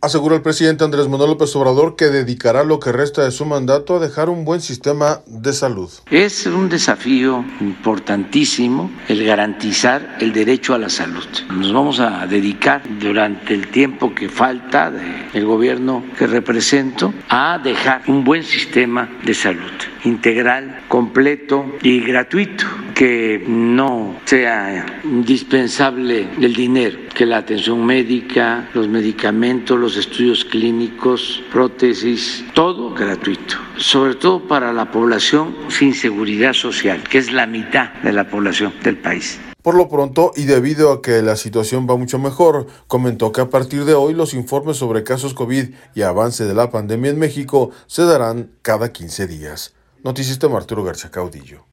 Asegura el presidente Andrés Manuel López Obrador que dedicará lo que resta de su mandato a dejar un buen sistema de salud. Es un desafío importantísimo el garantizar el derecho a la salud. Nos vamos a dedicar durante el tiempo que falta del gobierno que represento a dejar un buen sistema de salud integral, completo y gratuito, que no sea indispensable el dinero, que la atención médica, los medicamentos, los estudios clínicos, prótesis, todo gratuito, sobre todo para la población sin seguridad social, que es la mitad de la población del país. Por lo pronto, y debido a que la situación va mucho mejor, comentó que a partir de hoy los informes sobre casos COVID y avance de la pandemia en México se darán cada 15 días. Noticias de Arturo García Caudillo.